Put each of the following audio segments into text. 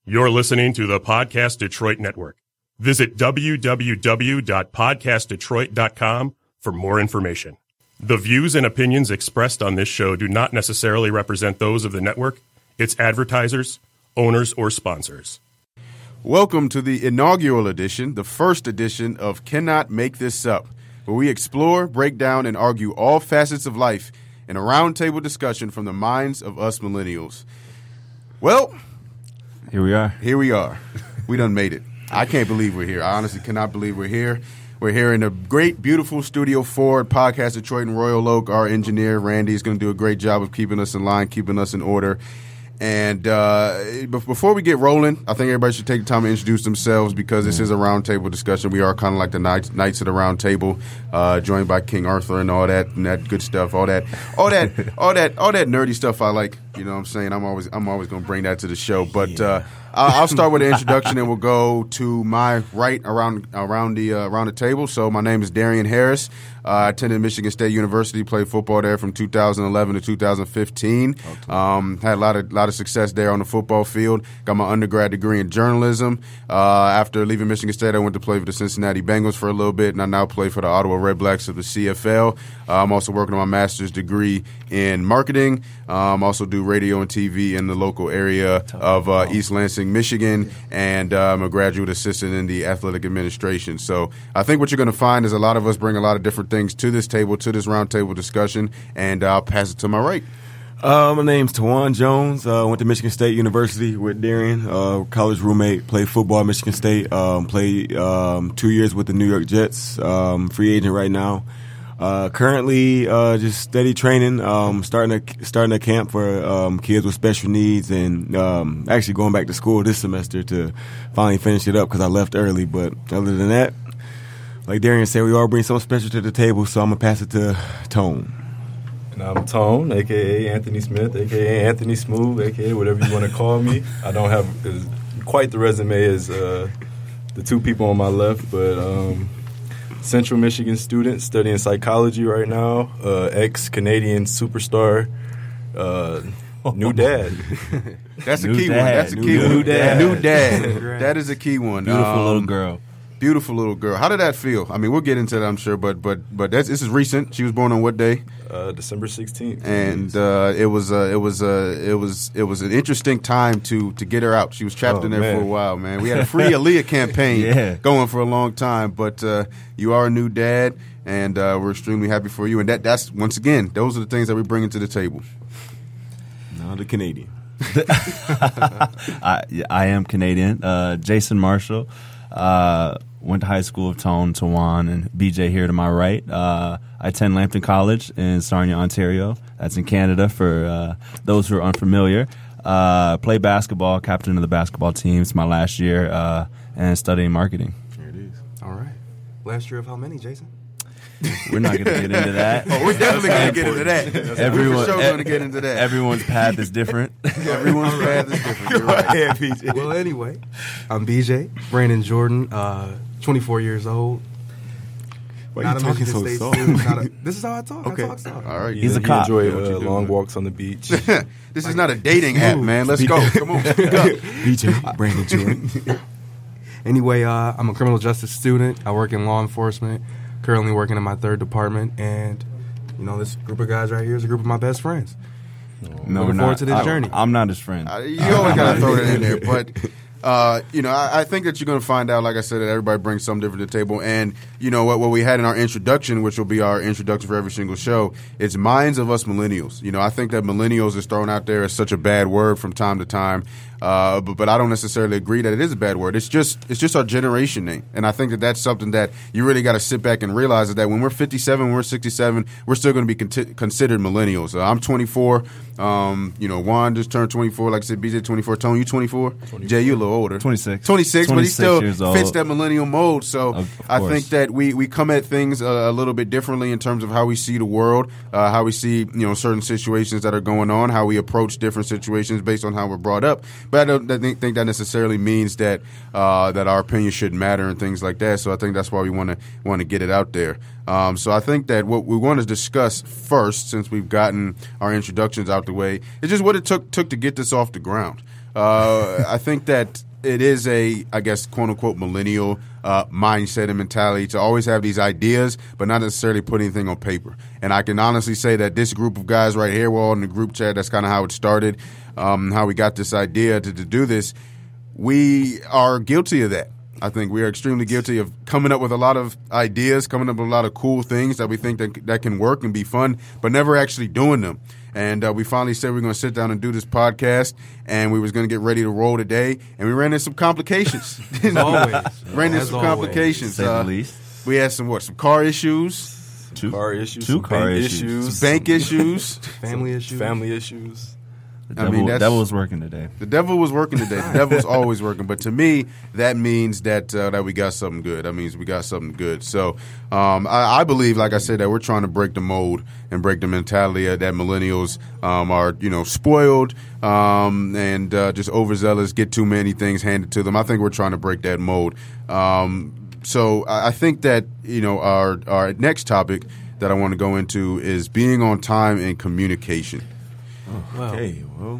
You're listening to the Podcast Detroit Network. Visit www.podcastdetroit.com for more information. The views and opinions expressed on this show do not necessarily represent those of the network, its advertisers, owners, or sponsors. Welcome to the inaugural edition, the first edition of Cannot Make This Up, where we explore, break down, and argue all facets of life in a roundtable discussion from the minds of us millennials. Well, Here we are. We done made it. I can't believe we're here. I honestly cannot believe we're here. We're here in a great, beautiful Studio 4 at Podcast Detroit in Royal Oak. Our engineer, Randy, is going to do a great job of keeping us in line, keeping us in order. And before we get rolling, I think everybody should take the time to introduce themselves because this is a roundtable discussion. We are kind of like the knights of the round table, joined by King Arthur and all that good stuff, all that nerdy stuff I like. You know what I'm saying? I'm always going to bring that to the show. But I'll start with an introduction and we'll go to my right around the table. So my name is Darian Harris. I attended Michigan State University, played football there from 2011 to 2015. Had a lot of success there on the football field. Got my undergrad degree in journalism. After leaving Michigan State, I went to play for the Cincinnati Bengals for a little bit, and I now play for the Ottawa Redblacks of the CFL. I'm also working on my master's degree in marketing. Also do radio and TV in the local area of East Lansing, Michigan, and I'm a graduate assistant in the athletic administration. So I think what you're going to find is a lot of us bring a lot of different things to this table, to this roundtable discussion, and I'll pass it to my right. My name's Tawan Jones. Went to Michigan State University with Darian, college roommate. Played football at Michigan State. Played 2 years with the New York Jets. Free agent right now. Currently, just steady training. Starting a camp for kids with special needs, and actually going back to school this semester to finally finish it up because I left early. But other than that, like Darian said, we all bring something special to the table, so I'm going to pass it to Tone. And I'm Tone, a.k.a. Anthony Smith, a.k.a. Anthony Smooth, a.k.a. whatever you want to call me. I don't have quite the resume as the two people on my left, but Central Michigan student studying psychology right now, ex-Canadian superstar, new dad. That's a key one. That's a key one. New dad. That is a key one. Beautiful little girl. How did that feel? I mean, we'll get into that, I'm sure, but this is recent. She was born on what day? December 16th. And it was an interesting time to get her out. She was trapped in there for a while, man. We had a free Aaliyah campaign going for a long time, but you are a new dad, and we're extremely happy for you. And that's once again, those are the things that we bring into the table. Now the Canadian. I am Canadian. Jason Marshall. Went to high school with Tawan and BJ here to my right. I attend Lambton College in Sarnia, Ontario. That's in Canada for those who are unfamiliar. Play basketball, captain of the basketball team. It's my last year and studying marketing. There it is. All right. Last year of how many, Jason? We're not going to get into that. We're definitely going to get into that. Everyone's going to get into that. Everyone's path is different. Everyone's path is different. You're right. Well, anyway, I'm BJ, Brandon Jordan, 24 years old. Why are you talking so soft? This is how I talk. Okay. I talk soft. All right. He's a cop. Enjoy long walks on the beach. This is not a dating app, man. Let's go. Come on. BJ, Brandon Jordan. Anyway, I'm a criminal justice student. I work in law enforcement. Currently working in my third department, and this group of guys right here is a group of my best friends. Looking forward to this journey. I'm not his friend. You always gotta throw that in there, but I think that you're gonna find out, like I said, that everybody brings something different to the table. And what we had in our introduction, which will be our introduction for every single show, it's minds of us millennials. I think that millennials is thrown out there as such a bad word from time to time. But I don't necessarily agree that it is a bad word. It's just our generation name, and I think that that's something that you really got to sit back and realize is that when we're 57, when we're 67, we're still going to be considered millennials. I'm 24. Juan just turned 24. Like I said, BJ 24. Tony, you 24? Jay, you a little older. 26. 26, but he still fits old. that millennial mold. So I think that we come at things a little bit differently in terms of how we see the world, how we see certain situations that are going on, how we approach different situations based on how we're brought up. But I don't think that necessarily means that that our opinion shouldn't matter and things like that. So I think that's why we want to get it out there. So I think that what we want to discuss first, since we've gotten our introductions out the way, is just what it took to get this off the ground. I think that it is a, I guess, quote unquote, millennial mindset and mentality to always have these ideas, but not necessarily put anything on paper. And I can honestly say that this group of guys right here, we're all in the group chat. That's kind of how it started, how we got this idea to do this. We are guilty of that. I think we are extremely guilty of coming up with a lot of ideas, coming up with a lot of cool things that we think that can work and be fun, but never actually doing them. And we finally said we're going to sit down and do this podcast, and we was going to get ready to roll today, and we ran into some complications. Ran into some complications. Say the least. We had some car issues, Two car issues, Two some car bank issues. bank issues. Family issues. family issues. The devil was working today. The devil was working today. The devil's always working. But to me, that means that we got something good. That means we got something good. So I believe, like I said, that we're trying to break the mold and break the mentality that millennials are, spoiled and just overzealous, get too many things handed to them. I think we're trying to break that mold. So I think that, our next topic that I want to go into is being on time and communication. Okay, well,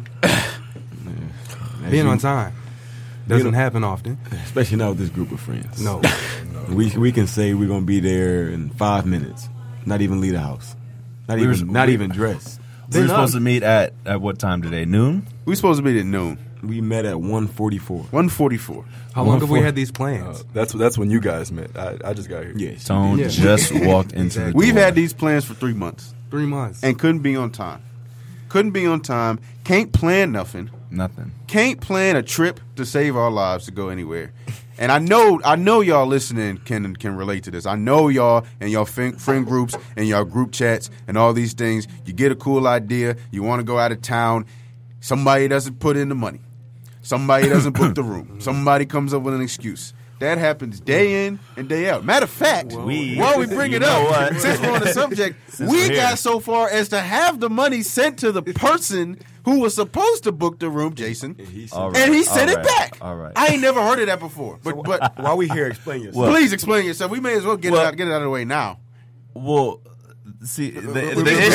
Being on time doesn't happen often. especially not with this group of friends. No. We can say we're gonna be there in 5 minutes. Not even leave the house. Not even dress. We were supposed to meet at what time today? Noon? We supposed to be at noon. We met at 1:44. 1:44. How long have we had these plans? That's when you guys met. I just got here. Yes. Tone Yeah. just walked into the door. We've had these plans for 3 months 3 months. and couldn't be on time. Couldn't be on time. Can't plan nothing. Nothing. Can't plan a trip to save our lives to go anywhere. And I know y'all listening can relate to this. I know y'all and y'all friend groups and y'all group chats and all these things. You get a cool idea. You want to go out of town. Somebody doesn't put in the money. Somebody doesn't book the room. Somebody comes up with an excuse. That happens day in and day out. Matter of fact, while we bring it up, since we're on the subject, we got so far as to have the money sent to the person who was supposed to book the room, Jason, All right. and he sent All it right. back. All right. I ain't never heard of that before. But While we here, explain yourself. please explain yourself. We may as well get it out of the way now. Well, see, the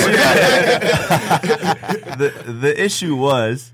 issue. The issue was.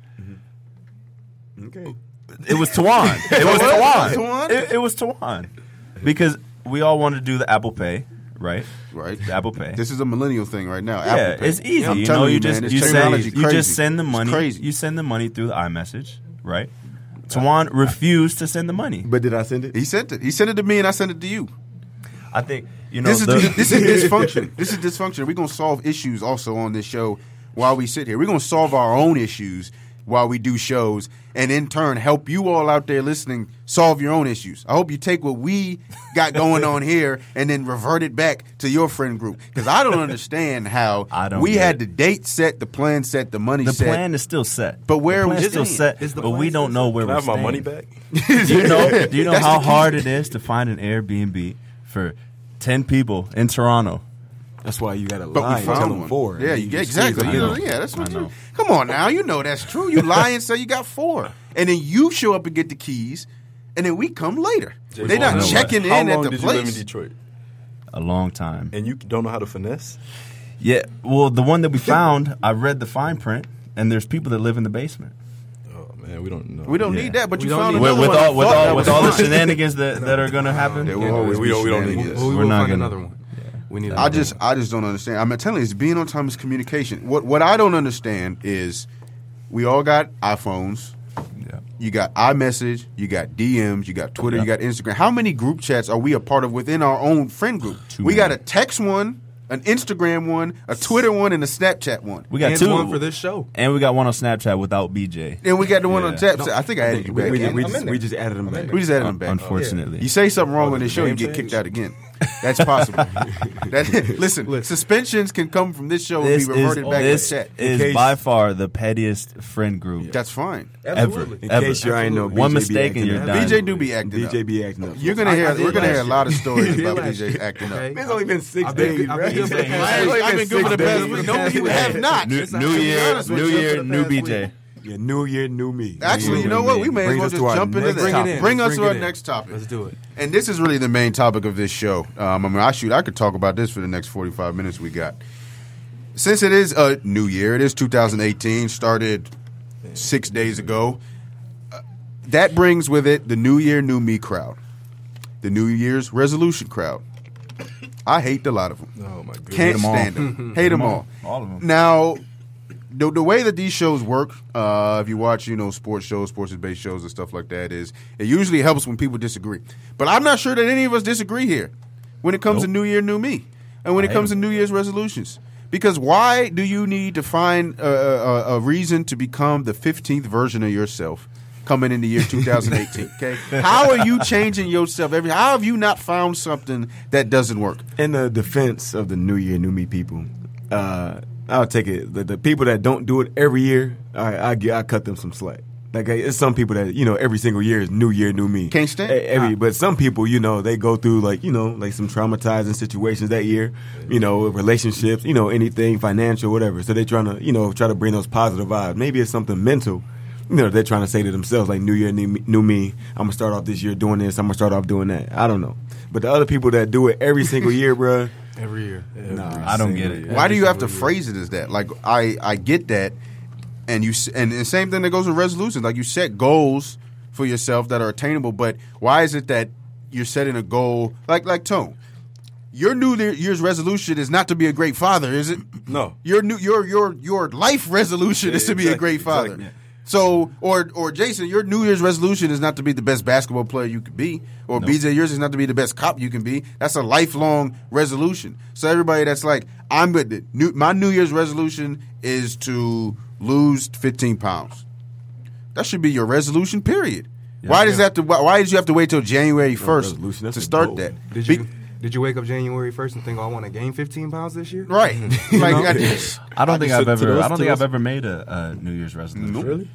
Okay. It was Tawan. It was Tawan? Tawan. It was Tawan. Because we all wanted to do the Apple Pay, right? Right. The Apple Pay. This is a millennial thing right now. Yeah, Apple Pay. it's easy. I'm You telling know, you, you just man, this you technology send you crazy. just send the It's money. crazy. You send the money through the iMessage, right? Tawan refused to send the money. But did I send it? He sent it. He sent it to me, and I sent it to you. I think you know This is the, dysfunction. This is dysfunction. We're gonna solve issues also on this show while we sit here. We're gonna solve our own issues while we do shows, and in turn help you all out there listening solve your own issues. I hope you take what we got going on here and then revert it back to your friend group, because I don't understand how I don't we get had it. the date set, the plan set, the money the set. plan is still set. But where the are we plan is still staying? set, but we don't know where Can I we're have my staying. money back? Do you know That's how the key. hard it is to find an Airbnb for 10 people in Toronto? That's why you got to But lie we and tell found them one. 4. Yeah, And you just exactly. squeeze You them know, out. yeah, that's what I you. know. Come on now, you know that's true. You lie and say you got 4, and then you show up and get the keys, and then we come later. They're not checking How in at long the did you live in place. Detroit? A long time. And you don't know how to finesse? Yeah, well, the one that we found, I read the fine print, and there's people that live in the basement. Oh man, we don't know. We don't Yeah. need that, but you don't found need another With one. I all with thought that all was with all the fine. shenanigans that are going to happen. There will always we be don't need shenanigans. We We're will not find gonna- another one. We need. I just don't understand. I'm telling you, it's being on time is communication. What I don't understand is we all got iPhones. Yeah. You got iMessage, you got DMs, you got Twitter, you got Instagram. How many group chats are we a part of within our own friend group? Too We got many. a text one, an Instagram one, a Twitter one, and a Snapchat one. We got and two one for this show. and we got one on Snapchat without BJ. And we got the one on Yeah. Snapchat. I think I added you back. We just added them back. We just added them back. Unfortunately, You say something wrong on this show, you name get change? kicked out again. That's possible. Listen, suspensions can come from this show and this be reverted back to this chat. is case- by far the pettiest friend group That's fine. ever. In ever. case you ain't know, One BJ be mistake and acting you're up. done. BJ do be acting up. DJ be acting up. You're gonna hear. I did We're gonna hear a last lot of stories year. about Last BJ year. acting up. Okay. It's only been 6 I've been- days, I've right? been good for the past- I've been good for the past. days. No, you have not. New year, new year, new BJ. Yeah, new year, new me. Actually, you know what? We may as Brings well us just to our jump into next that. topic. Bring us Let's to bring our it in. next topic. Let's do it. And this is really the main topic of this show. I could talk about this for the next 45 minutes we got. Since it is a new year, it is 2018, started 6 days ago. that brings with it the New Year, New Me crowd, the New Year's resolution crowd. I hate a lot of them. Oh my goodness. Can't stand them. Hate them all. All of them. Now, the way that these shows work, if you watch, sports shows, sports-based shows and stuff like that, is it usually helps when people disagree. But I'm not sure that any of us disagree here when it comes to New Year, New Me, and when it comes to New Year's resolutions. Because why do you need to find a reason to become the 15th version of yourself coming in the year 2018? Okay, how are you changing yourself? How have you not found something that doesn't work? In the defense of the New Year, New Me people, I'll take it. The people that don't do it every year, I cut them some slack. Like, it's some people that, every single year is New Year, New Me. Can't stand. But some people, they go through like some traumatizing situations that year, relationships, anything financial, whatever. So they're trying to, try to bring those positive vibes. Maybe it's something mental. They're trying to say to themselves, like, New Year, New Me. I'm going to start off this year doing this. I'm going to start off doing that. I don't know. But the other people that do it every single year, bruh. Every year. I don't get it. Why do you have to phrase it as that? Like, I get that, and the same thing that goes with resolutions. Like, you set goals for yourself that are attainable, but why is it that you're setting a goal like Tone? Your New Year's resolution is not to be a great father, is it? No. Your life resolution is to be a great father. Exactly. So, or Jason, your New Year's resolution is not to be the best basketball player you could be, or BJ, yours is not to be the best cop you can be. That's a lifelong resolution. So everybody that's like, my New Year's resolution is to lose 15 pounds. That should be your resolution, period. Yeah, why did you have to wait till January 1st to start that? Did you wake up January 1st and think, I want to gain 15 pounds this year? Right. I don't think I've ever made a New Year's resolution. Nope. Really?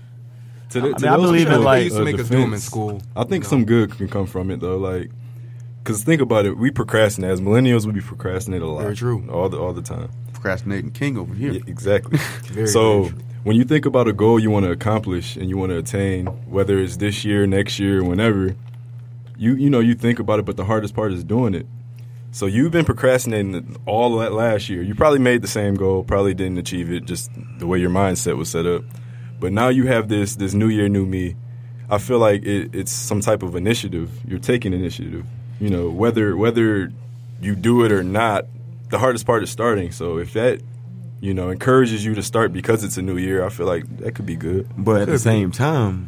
I believe in they used to make us do them in school. I think some good can come from it though, like, because think about it, we procrastinate as millennials. We procrastinate a lot. Very true. All the time. Procrastinating king over here. Yeah, exactly. So when you think about a goal you want to accomplish and you want to attain, whether it's this year, next year, whenever, you think about it, but the hardest part is doing it. So you've been procrastinating all of that last year. You probably made the same goal, probably didn't achieve it, just the way your mindset was set up. But now you have this New Year, New Me. I feel like it's some type of initiative. You're taking initiative. Whether you do it or not, the hardest part is starting. So if that, encourages you to start because it's a new year, I feel like that could be good. But at the same time,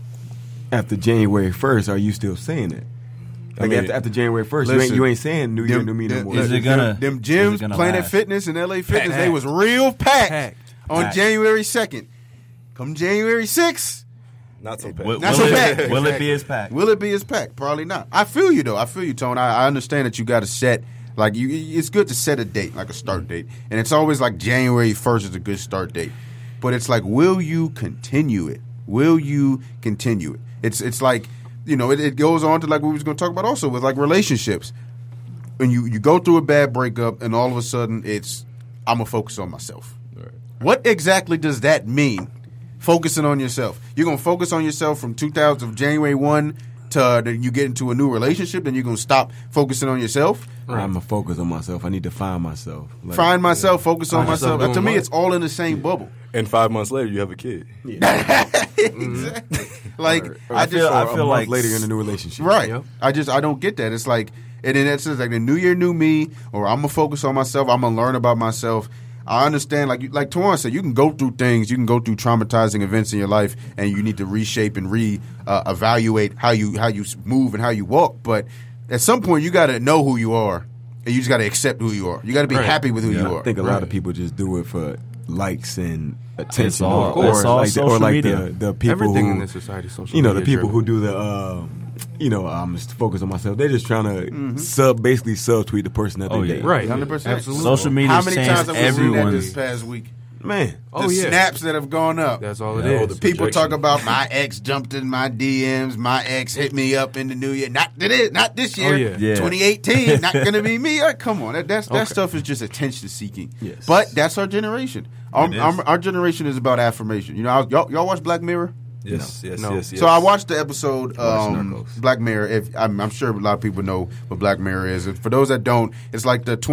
after January 1st, are you still saying it? Like, after January 1st, you ain't saying New Year, New Me no more. Is it gonna? Them gyms, Planet last? Fitness and LA Fitness, they was real packed on January 2nd. Come January 6th, not so packed. Will it be as packed? Will it be as packed? Probably not. I feel you though. I feel you, Tone. I understand that you got to set it's good to set a date, like a start date, and it's always like January 1st is a good start date. But it's like, will you continue it? Will you continue it? It's like, it goes on to like what we was going to talk about also with like relationships. When you go through a bad breakup and all of a sudden it's, I'm going to focus on myself. Right. What exactly does that mean? Focusing on yourself. You're going to focus on yourself from January 1 to you get into a new relationship, then you're going to stop focusing on yourself? Right. I'm going to focus on myself. I need to find myself. Focus on myself. To me, it's all in the same bubble. And 5 months later, you have a kid. Yeah. Exactly. Like, I feel like later you're in a new relationship. Right. Yep. I don't get that. It's like, and then it's like the New Year, New Me, or I'm going to focus on myself. I'm going to learn about myself. I understand, like Tawana said, you can go through things, you can go through traumatizing events in your life, and you need to reshape and evaluate how you move and how you walk. But at some point, you got to know who you are, and you just got to accept who you are. You got to be happy with who you are. I think a lot of people just do it for likes and attention, or the people everything who, in this society, social media, the people who do the. I'm just focused on myself. They're just trying to basically subtweet the person that they date. Right, 100%. Absolutely. Social media. How many times have we seen that this past week? Man, snaps that have gone up. That's all it is. People talk about my ex jumped in my DMs. My ex hit me up in the new year. Not this year. 2018. Not gonna be me. Come on, that stuff is just attention seeking. Yes. But that's our generation. Our generation is about affirmation. Y'all watch Black Mirror? Yes. So I watched the episode Narcos. Black Mirror. I'm sure a lot of people know what Black Mirror is. For those that don't, it's like the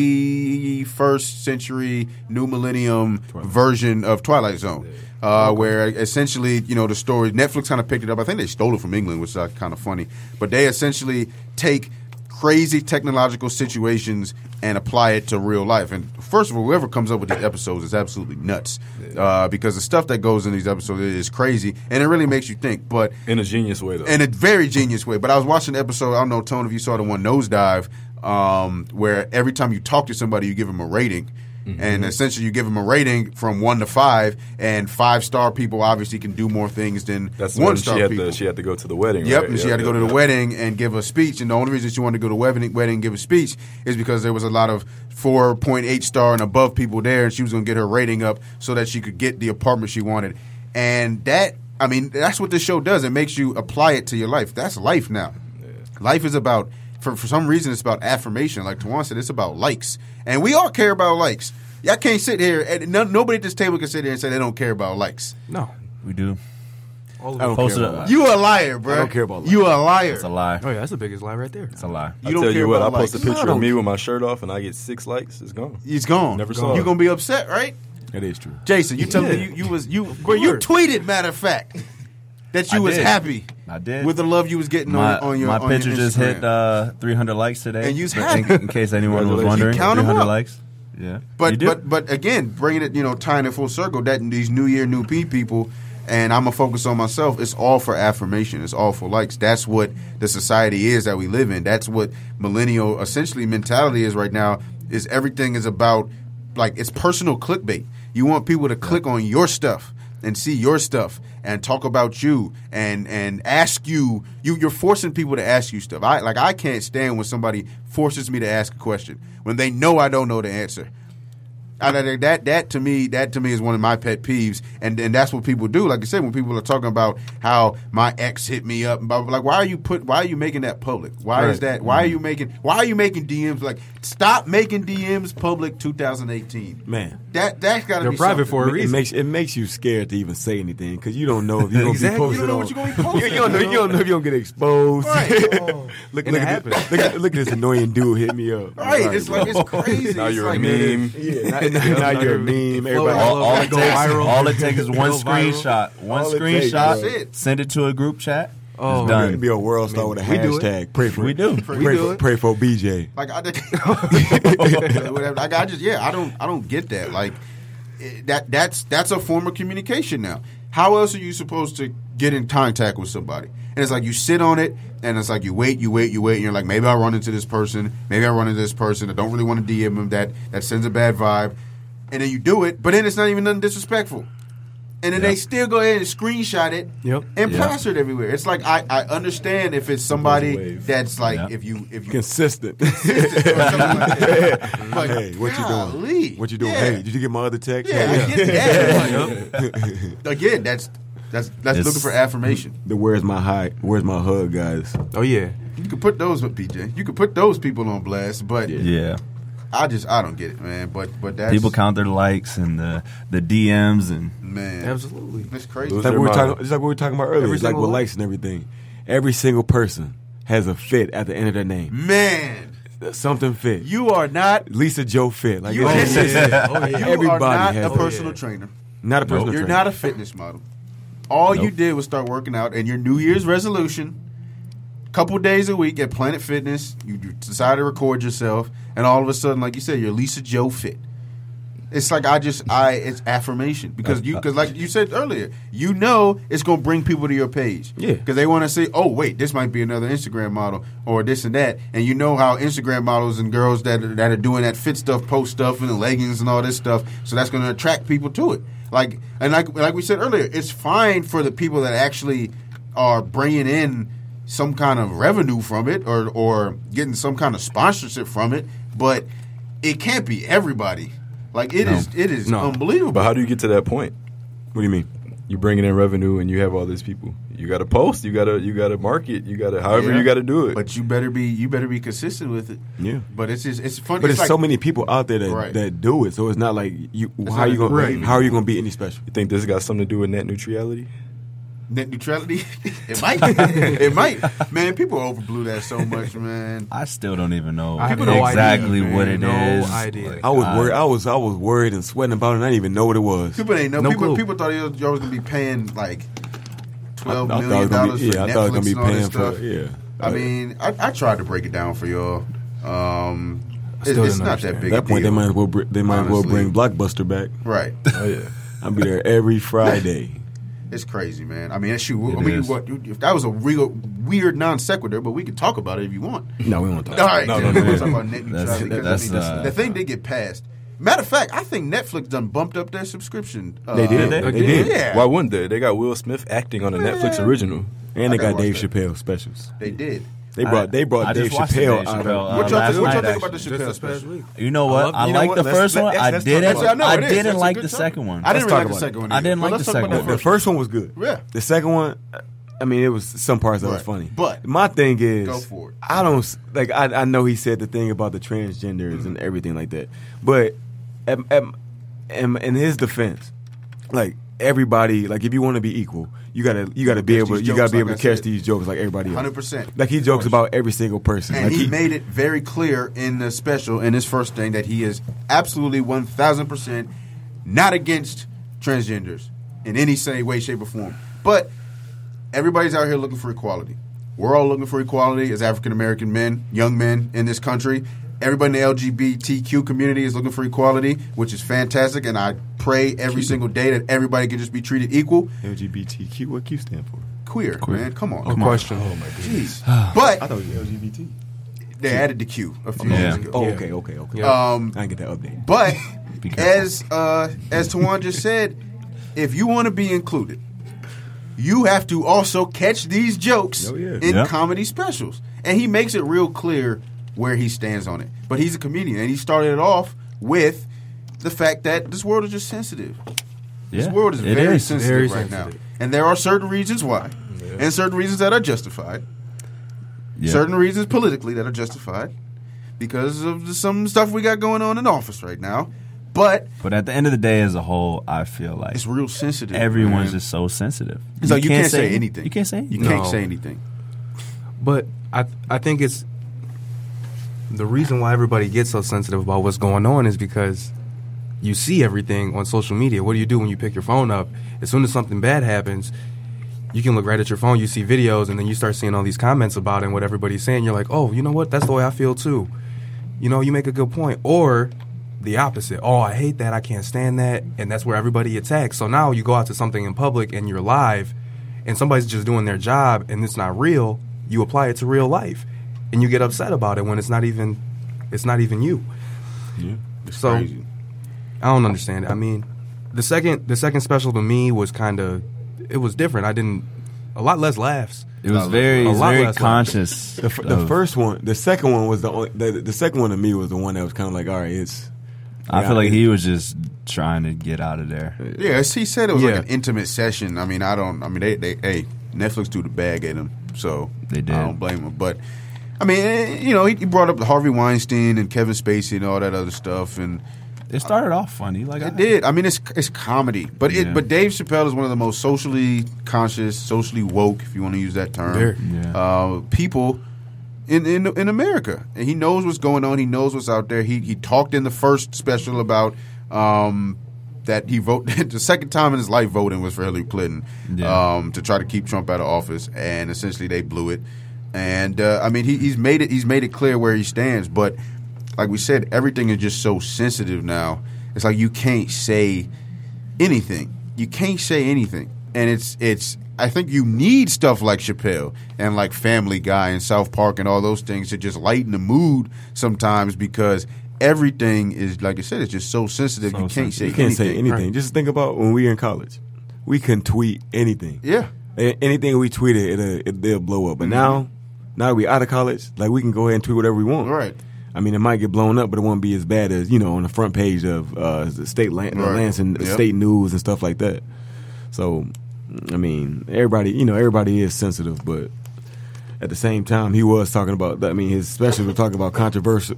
21st century new millennium version of Twilight Zone, where essentially, you know, the story, Netflix kind of picked it up. I think they stole it from England, which is kind of funny. But they essentially take crazy technological situations and apply it to real life. And first of all, whoever comes up with these episodes is absolutely nuts, because the stuff that goes in these episodes is crazy, and it really makes you think. But in a genius way, though. In a very genius way. But I was watching the episode, I don't know, Tone, if you saw the one Nosedive, where every time you talk to somebody, you give them a rating. And essentially, you give them a rating from 1 to 5, and 5-star people obviously can do more things than 1-star people. She had to go to the wedding. Yep, right? and she had to go to the wedding and give a speech. And the only reason she wanted to go to the wedding and give a speech is because there was a lot of 4.8 star and above people there, and she was going to get her rating up so that she could get the apartment she wanted. And that's what this show does. It makes you apply it to your life. That's life now. Yeah. Life is about, for some reason, it's about affirmation. Like Tawan said, it's about likes. And we all care about likes. Y'all can't sit here, and nobody at this table can sit here and say they don't care about likes. No. We do. I don't care about likes. You a liar, bro. I don't care about likes. You a liar. It's a lie. Oh, yeah, that's the biggest lie right there. It's a lie. I tell you what, I post a likes. picture of me with my shirt off and I get 6 likes. It's gone. It's gone. Never saw You're it. going to be upset, right? That is true. Jason, you telling me you tweeted, matter of fact, that you was did. happy. I did. With the love you was getting on your My picture your just Instagram. hit 300 likes today. And you's But happy. in case anyone was wondering, You count 'em 300 up. likes. Yeah. But again, bringing it, tying it full circle, that these New Year, New Me people, and I'm going to focus on myself, it's all for affirmation. It's all for likes. That's what the society is that we live in. That's what millennial, essentially, mentality is right now, is everything is about, like, it's personal clickbait. You want people to click on your stuff and see your stuff and talk about you and ask you. You're forcing people to ask you stuff. I can't stand when somebody forces me to ask a question when they know I don't know the answer. That to me is one of my pet peeves, and that's what people do. Like I said, when people are talking about how my ex hit me up, like why are you making that public? Why is that? Why are you making DMs like? Stop making DMs public. 2018, man. That's got to be They're private something. for a reason. It makes you scared to even say anything because you don't know if you're going to be posted. You don't know what you're going to be posting. You don't know if you're going to get exposed. Right. Look at this annoying dude hit me up. Right. It's like it's crazy. Now It's you're a like, meme. Now you're a meme. Everybody, All it takes is one screenshot. One All it takes. screenshot. That's it. Send it to a group chat. Oh, it's to done. be a world star with a we do it. hashtag. Pray for We do. Pray for BJ. Like I don't get that. Like that's a form of communication now. How else are you supposed to get in contact with somebody? And it's like you sit on it, and it's like you wait, and you're like, maybe I'll run into this person. Maybe I'll run into this person. I don't really want to DM them. That sends a bad vibe. And then you do it, but then it's not even nothing disrespectful. And then they still go ahead and screenshot it and plaster it everywhere. It's like I understand if it's somebody that's like if you Consistent. or something like that. Like, Hey, what you doing? golly. What you doing? Yeah. Hey, did you get my other text? Yeah, I get that. Again, that's looking for affirmation. The where's my hug, guys? Oh, yeah. You can put those with PJ. You can put those people on blast, but Yeah. I don't get it, man. But that's People count their likes and the DMs and man. Absolutely. That's crazy. It's like we were talking about earlier. Every It's like single with like. likes and everything. Every single person has a fit at the end of their name. Man, Something fit. you are not. Lisa Joe fit. Like You are everybody not has a personal trainer. not a personal You're trainer. not a fitness model. All you did was start working out, and your New Year's resolution, couple days a week at Planet Fitness, you decided to record yourself, and all of a sudden, like you said, you're Lisa Joe fit. It's like it's affirmation because like you said earlier, you know it's gonna bring people to your page. Yeah. Because they want to say, oh wait, this might be another Instagram model or this and that, and you know how Instagram models and girls that are doing that fit stuff, post stuff, and the leggings and all this stuff, so that's gonna attract people to it. Like we said earlier, it's fine for the people that actually are bringing in some kind of revenue from it or getting some kind of sponsorship from it, but it can't be everybody. Like it is unbelievable. But how do you get to that point? What do you mean? You're bringing in revenue and you have all these people. You got to post. You got to market. You got to however you got to do it. But you better be consistent with it. Yeah. But it's fun. But it's there's so many people out there that do it, so it's not like you. How are you gonna beat any special? You think this got something to do with net neutrality? Net neutrality? It might. It might. Man, people overblew that so much, man. I still don't even know I have exactly no idea, what it man. is. No idea. Like, I was worried. I was worried and sweating about it. And I didn't even know what it was. People ain't know. No clue. People thought y'all was gonna be paying like $12 I million thought it was for gonna be, I thought it was Netflix gonna and be all this paying stuff. for. Yeah. I mean, I tried to break it down for y'all. still It's didn't not that understand. big. At that point, a deal. they might as well Honestly. bring Blockbuster back. Right. Oh yeah. I'll be there every Friday. It's crazy, man. I mean, shoot. It is. If that was a real weird non sequitur, but we can talk about it if you want. No, we won't talk. All right, No, we're no, gonna no. talk about net neutrality because the thing did get passed. Matter of fact, I think Netflix done bumped up their subscription. They did. They They did. Yeah. Why wouldn't they? They got Will Smith acting on a Netflix original. And they I gotta got Dave watch that. Chappelle specials. They did. They brought I Dave just watched the Chappelle Dave out Chappelle, of. What last y'all night, think about the actually. Chappelle Just this past special? week. You know what? I you know like what? the Let's- first one. let's I talk didn't. about it. I know I it is. didn't That's a like good the topic. second one. I didn't talk really like the about it. second one. I didn't But like let's the talk about second that one. The first first one was good. Yeah. The second one, I mean, it was some parts that was Right. funny. But- my thing is, Go for it. I don't like. I know he said the thing about the transgenders and everything like that, but in his defense, like everybody, like if you want to be equal, you gotta be able these you gotta jokes, be able like to I catch said. these jokes like everybody else. 100%. Like he jokes about every single person. And Like he made it very clear in the special, in his first thing, that he is absolutely 1,000% not against transgenders in any way, shape, or form. But everybody's out here looking for equality. We're all looking for equality as African American men, young men in this country. Everybody in the LGBTQ community is looking for equality, which is fantastic. And I pray every single day that everybody can just be treated equal. LGBTQ. What Q stand for? Queer, man. Come on. No question. Oh my goodness. Jeez. But I thought it was LGBT. they added the Q a few Yeah. years ago. Oh, Yeah. okay. Yeah. I didn't get that update. But Be careful. as Tawan just said, if you want to be included, you have to also catch these jokes Oh, yeah. in Yep. comedy specials. And he makes it real clear where he stands on it. But he's a comedian, and he started it off with the fact that this world is just sensitive. This Yeah, world is it very is. sensitive Very right sensitive. now. And there are certain reasons why. And certain reasons that are justified. Yeah. Certain reasons politically that are justified. Because of some stuff we got going on in office right now. But But at the end of the day, as a whole, I feel like it's real sensitive. everyone's man. just so sensitive. So you can't say anything. You can't say You anything. can't No. say anything. But I think it's the reason why everybody gets so sensitive about what's going on is because you see everything on social media. What do you do when you pick your phone up? As soon as something bad happens, you can look right at your phone, you see videos, and then you start seeing all these comments about it and what everybody's saying. You're like, oh, you know what? That's the way I feel too. You know, you make a good point. Or the opposite. Oh, I hate that. I can't stand that. And that's where everybody attacks. So now you go out to something in public and you're live and somebody's just doing their job and it's not real. You apply it to real life and you get upset about it when it's not even you. Yeah. It's So crazy. I don't understand it. I mean, the second special to me was it was different. A lot less laughs. It was very, A lot very less conscious. The first one, the second one was the second one to me was the one that was kind of like, all right, it's. I yeah, feel like it- he was just trying to get out of there. Yeah, he said it was Yeah. like an intimate session. I mean, they Netflix threw the bag at him, so They did. I don't blame him. But I mean, you know, he brought up Harvey Weinstein and Kevin Spacey and all that other stuff, and It started off funny, like it did. I mean, it's comedy, but Yeah. but Dave Chappelle is one of the most socially conscious, socially woke, if you want to use that term, Very. Yeah. people in America, and he knows what's going on. He knows what's out there. He talked in the first special about that he voted the second time in his life voting was for Hillary Clinton Yeah. to try to keep Trump out of office, and essentially they blew it. And I mean, he's made it clear where he stands, but like we said, everything is just so sensitive now. It's like you can't say anything. You can't say anything, and it's. I think you need stuff like Chappelle and like Family Guy and South Park and all those things to just lighten the mood sometimes, because everything is, like I said, it's just so sensitive. So You can't sensitive. say You can't say anything. anything. Just think about when we were in college. We can tweet anything. Yeah. Anything we tweeted, it'll blow up. But now we out of college, like we can go ahead and tweet whatever we want. Right. I mean, it might get blown up, but it won't be as bad as, on the front page of the state Lansing Yep. state news and stuff like that. So, I mean, everybody is sensitive, but at the same time, he was talking about. I mean, his specials were talking about controversial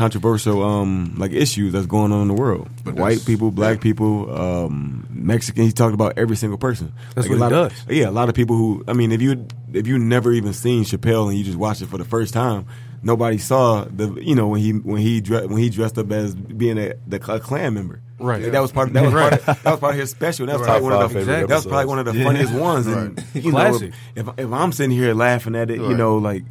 like issues that's going on in the world. But white people, black people, Mexican. He talked about every single person. That's like what he does. Yeah, a lot of people who. I mean, if you never even seen Chappelle and you just watched it for the first time, nobody saw when he dressed up as being a Klan member. Right. Like, that was part of his special. That was probably one of the funniest ones. And Classic. If I'm sitting here laughing at it, like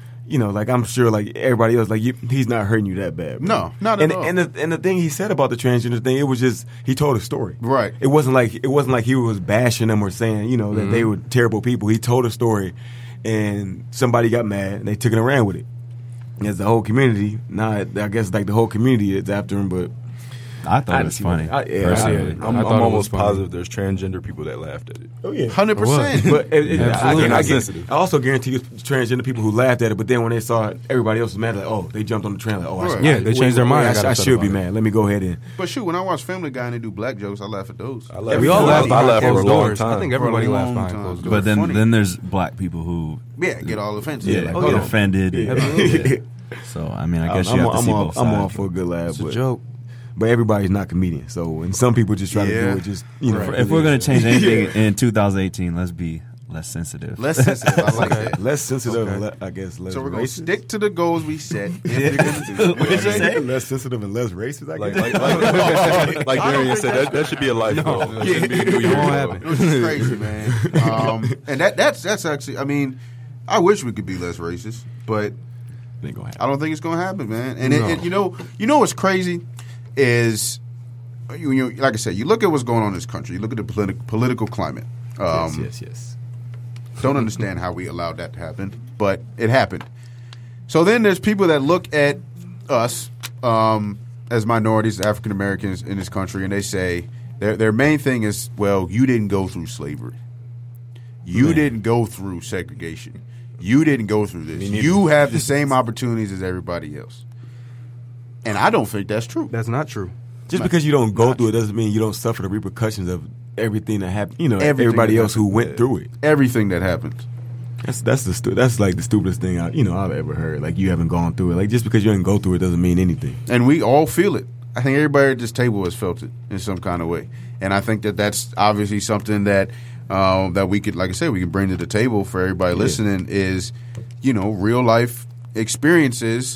I'm sure like everybody else, like he's not hurting you that bad. Bro. No, not at all. And the thing he said about the transgender thing, it was just he told a story. Right. It wasn't like he was bashing them or saying that they were terrible people. He told a story, and somebody got mad and they took it and ran with it. As the whole community, I guess like the whole community is after him, but I thought it was funny. I'm almost positive there's transgender people that laughed at it. Oh yeah, 100%. But sensitive. I also guarantee you transgender people who laughed at it, but then when they saw everybody else was mad, like, oh, they jumped on the train, like, they changed their mind. I should be mad. Let me go ahead and. But shoot, when I watch Family Guy and they do black jokes, I laugh at those. We all laugh behind for a closed long doors. time. I think everybody For a laughs long behind time. closed doors. But funny. then there's black people who get all offensive. get offended. Yeah. So I mean, I guess you have to see both sides. I'm all for a good laugh. It's a joke. But everybody's not comedians. So, and some people just try to do it just, If we're going to change anything in 2018, let's be less sensitive. Less sensitive. I like that. less sensitive, I guess less So we're going to racist. stick to the goals we set. What you say? Less sensitive and less racist, I Like guess. like Darian said, that should be a life goal. That shouldn't be a New Year's goal. Which is crazy, man. And that's actually, I mean, I wish we could be less racist, but Ain't gonna happen. I don't think it's going to happen, man. And it, you know what's crazy is, like I said, you look at what's going on in this country. You look at the political climate. Yes. Don't understand how we allowed that to happen, but it happened. So then there's people that look at us as minorities, African Americans in this country, and they say their main thing is, well, you didn't go through slavery. You didn't go through segregation. You didn't go through this. You have the same opportunities as everybody else. And I don't think that's true. That's not true. Just because you don't go through it doesn't mean you don't suffer the repercussions of everything that happened. Everybody else who went through it. Everything that happens. That's like the stupidest thing I've ever heard. Like, you haven't gone through it. Like, just because you didn't go through it doesn't mean anything. And we all feel it. I think everybody at this table has felt it in some kind of way. And I think that's obviously something that we could, like I said, we can bring to the table for everybody listening is, real life experiences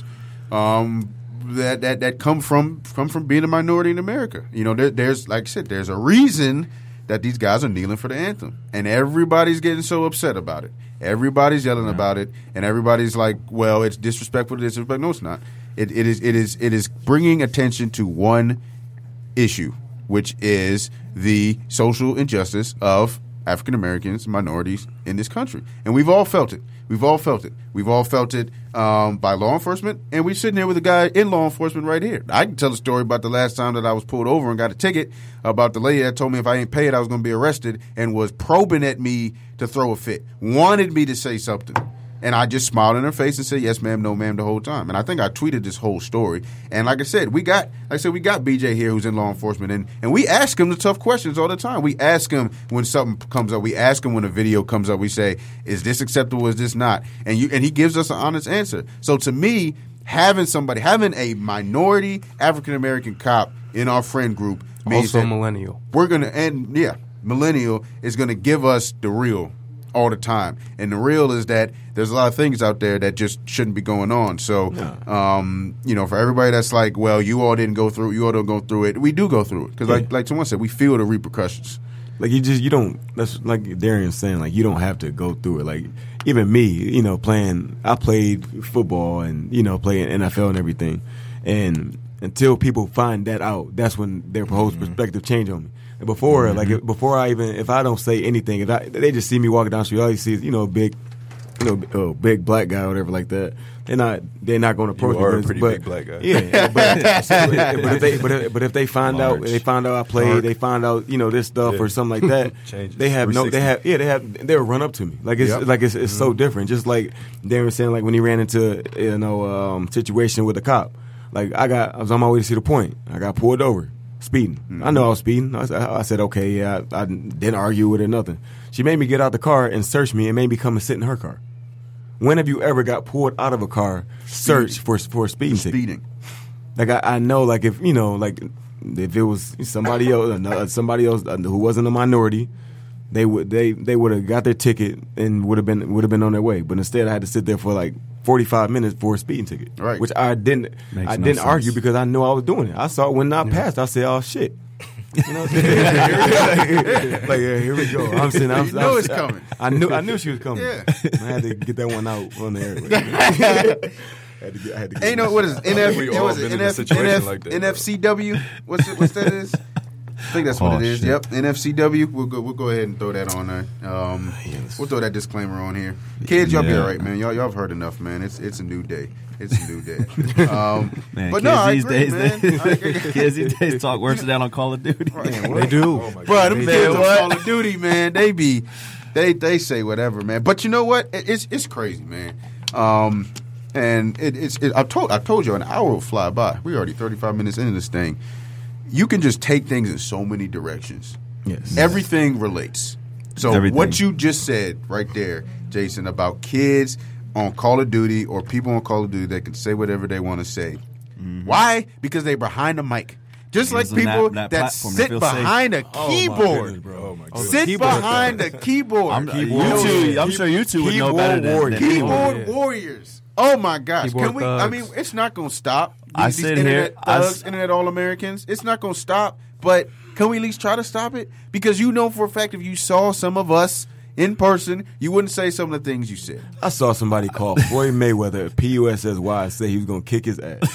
that come from being a minority in America. There's, like I said, there's a reason that these guys are kneeling for the anthem, and everybody's getting so upset about it. Everybody's yelling about it, and everybody's like, "Well, it's disrespectful to disrespect." No, it's not. It is bringing attention to one issue, which is the social injustice of African Americans, minorities in this country, and we've all felt it. We've all felt it by law enforcement, and we're sitting here with a guy in law enforcement right here. I can tell a story about the last time that I was pulled over and got a ticket about the lady that told me if I ain't pay it, I was going to be arrested, and was probing at me to throw a fit, wanted me to say something. And I just smiled in her face and said, yes, ma'am, no, ma'am, the whole time. And I think I tweeted this whole story. And like I said, we got BJ here who's in law enforcement. And we ask him the tough questions all the time. We ask him when something comes up. We ask him when a video comes up. We say, is this acceptable? Is this not? And he gives us an honest answer. So to me, having a minority African-American cop in our friend group means also millennial. Millennial is going to give us the real all the time. And the real is that there's a lot of things out there that just shouldn't be going on. So, for everybody that's like, well, you all don't go through it. We do go through it. Because like someone said, we feel the repercussions. Like, you don't, that's like Darian's saying, like, you don't have to go through it. Like, even me, I played football and, playing NFL and everything. And until people find that out, that's when their whole perspective change on me. And before, if I don't say anything, they just see me walking down the street, all you see is, big black guy or whatever like that. They're not going to approach me. You are a pretty big black guy. Yeah, but if they find out I played, they find out this stuff or something like that. They'll run up to me it's so different. Just like Darren was saying, like when he ran into situation with a cop, like I was on my way to see the point. I got pulled over. Speeding. I know I was speeding. I said, okay, yeah, I didn't argue with her, nothing. She made me get out the car and search me and made me come and sit in her car. When have you ever got pulled out of a car, searched for a speeding ticket? Speeding. Like I know, like if if it was somebody else who wasn't a minority, they would have got their ticket and would have been on their way. But instead, I had to sit there for like 45 minutes for a speeding ticket, right? Which I didn't argue because I knew I was doing it. I saw it when I passed. I said, "Oh shit." You know what I'm saying? Like, here we go. I'm saying, you know it's coming. I knew she was coming. Yeah. I had to get that one out on the air. I had to get Ain't no what is it? We all been in a situation like that, NFCW? What's that is? I think that's what it is. Shit. Yep, NFCW. We'll go ahead and throw that on there. We'll throw that disclaimer on here. Kids, y'all be all right, man. Y'all have heard enough, man. It's a new day. It's a new day. Man, but kids no, I these agree, days, man. Kids these days talk worse than that on Call of Duty. They do. Oh my Bro, God. them kids on Call of Duty, man, they say whatever, man. But you know what? It's crazy, man. And I told you an hour will fly by. We're already 35 minutes into this thing. You can just take things in so many directions. Yes. Everything relates. So Everything. what you just said right there, Jason, about kids on Call of Duty or people on Call of Duty that can say whatever they want to say. Mm-hmm. Why? Because they're behind a mic. Just like Using people that that platform to sit feel behind a Oh, keyboard. Oh my God. Sit behind a keyboard. I'm sure you two would know better than Keyboard warriors. Oh my gosh! Keyboard Can we? thugs. I mean, it's not going to stop. I These sit internet here, thugs, internet all-Americans. It's not going to stop. But can we at least try to stop it? Because you know for a fact, if you saw some of us in person, you wouldn't say some of the things you said. I saw somebody call Floyd Mayweather PUSSY and say he was gonna kick his ass,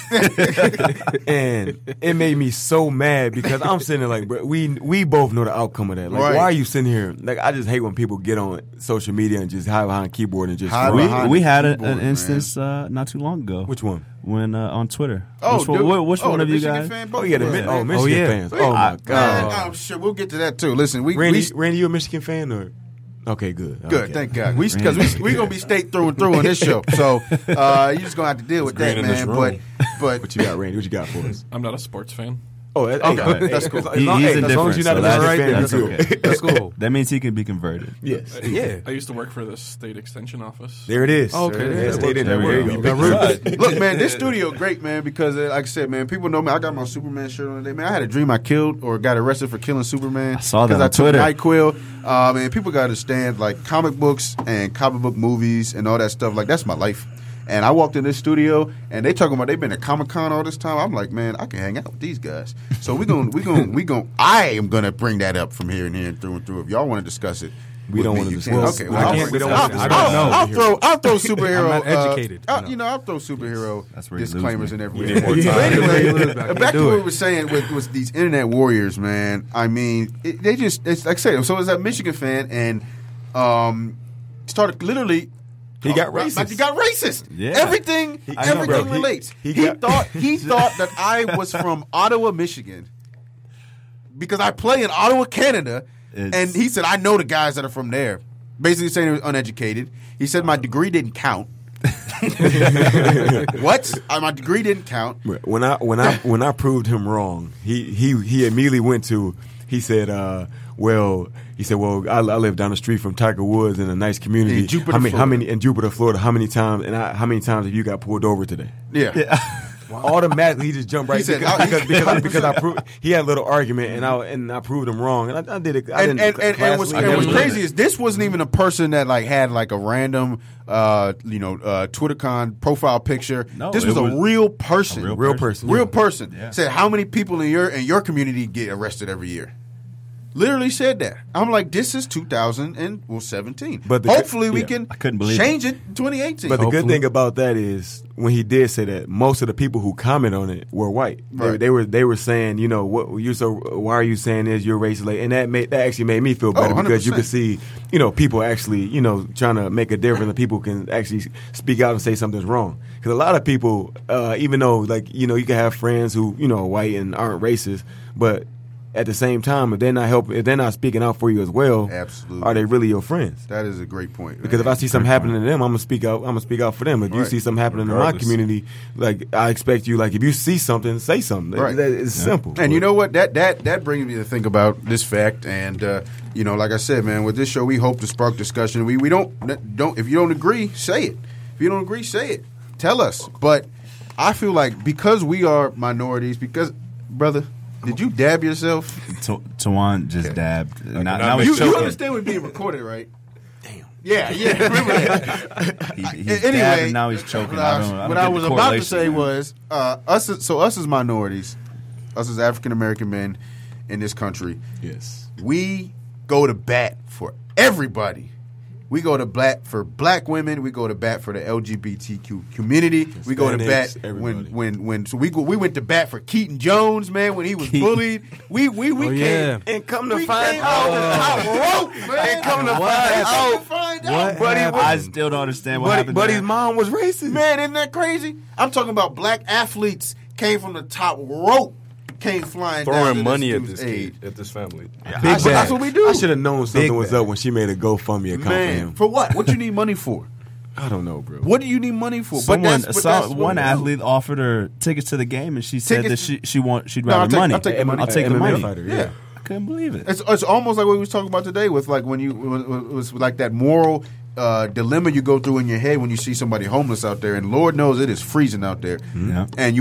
and it made me so mad because I'm sitting there like, bro, we both know the outcome of that. Like, Right. why are you sitting here? Like, I just hate when people get on social media and just hide behind a keyboard and just. Hide run. behind- We had keyboard, an instance not too long ago. Which one? When on Twitter. Oh, which one the of you Michigan guys? fan? Oh Both yeah, of us, man. Michigan yeah. fans. Oh my Man, god. I'm sure we'll get to that too. Listen, Randy, you a Michigan fan or? Okay, good. Good, Okay. thank God. Because we're gonna be state through and through on this show, so you just gonna have to deal with green that, in this man. room. But What you got, Randy? What you got for us? I'm not a sports fan. Oh, Okay, that's cool. As long He's as indifferent, you're not so a that's- Michigan fan, that's you're okay. good. That's cool. That means he can be converted. Yes. Yeah. I used to work for the state extension office. There it is. Okay, There it there is. it Stayed in there. There we There you go. go. Look, man, this studio great, man, because like I said, man, people know me. I got my Superman shirt on today, man. I had a dream I killed or got arrested for killing Superman. I saw that 'cause on I took Twitter. NyQuil. Man, people got to understand, like, comic books and comic book movies and all that stuff. Like, that's my life. And I walked in this studio, and they talking about they've been at Comic-Con all this time. I'm like, man, I can hang out with these guys. So I am gonna bring that up from here and through and through. If y'all want to discuss it, We don't with want me, to you can. discuss. Okay, We well, can't- we don't I'll- want to- I don't know. I'll throw superhero. I'm not educated, I'll you know. throw superhero That's where you lose disclaimers me. and We everything. need more time. But anyway, I can't back to do what it. we were saying with these internet warriors, man. I mean, it's like I said. So it was that Michigan fan and started literally. He got Like, racist. he got racist. Yeah. Everything I know, bro. relates. He He got- thought that I was from Ottawa, Michigan, because I play in Ottawa, Canada, and he said I know the guys that are from there. Basically saying he was uneducated. He said my degree didn't count. What? My degree didn't count. When I proved him wrong, he immediately went to. He said, well, I live down the street from Tiger Woods in a nice community. In Jupiter, how many Florida. in Jupiter, Florida? How many times have you got pulled over today? Yeah. Automatically, he just jumped right He said, because I proved he had a little argument and I proved him wrong and I did it. I And didn't what's classically- crazy is this wasn't even a person that like had like a random TwitterCon profile picture. No, this it was a was real person. real person. Real person. Yeah. Said how many people in your community get arrested every year? Literally said that. I'm like, this is 2017. But hopefully we can I couldn't believe change it in 2018. But the good Hopefully. thing about that is when he did say that, most of the people who comment on it were white. Right. They were saying, why are you saying this? You're racist, like, and that actually made me feel better because you 100%. could see, people actually, trying to make a difference, and people can actually speak out and say something's wrong. Because a lot of people, even though you can have friends who are white and aren't racist, but at the same time, if they're not speaking out for you as well, Absolutely. are they really your friends? that is a great point. Because if I see something happening to them, I'm gonna speak out. I'm gonna speak out for them. If you Right. see something happening in my Regardless. community, like I expect you, like if you see something, say something. Right. It's simple. And you know what? That brings me to think about this fact. And like I said, man, with this show, we hope to spark discussion. We don't if you don't agree, say it. If you don't agree, say it. Tell us. But I feel like because we are minorities, because, brother, did you dab yourself? Tawan just dabbed. Now You he's choking. understand we're being recorded, right? Damn. Yeah, remember that. He's dabbed and now he's choking. What I was about to say was, us as minorities, us as African American men in this country, Yes. we go to bat for everybody. We go to bat for black women. We go to bat for the LGBTQ community. We go to bat everybody. so we went to bat for Keaton Jones, man, when he was bullied. We came And come to we find came out the out. top rope, man. And come to find out. buddy. I still don't understand what happened. Buddy's there. mom was racist. Man, isn't that crazy? I'm talking about black athletes came from the top rope, came flying down Throwing to money at dude's this aid. kid, at this family. That's what we do. I should have known something Big was bag. up when she made a GoFundMe account for Man, him. for what? What you need money for? I don't know, bro. What do you need money for? One athlete offered her tickets to the game, and she said Tickets- that she'd No, I'll rather take- money. I'll take the money. I'll take the MMA money. fighter, Yeah. I couldn't believe it. It's almost like what we was talking about today with like when it was like that moral dilemma you go through in your head when you see somebody homeless out there, and Lord knows it is freezing out there. Yeah. And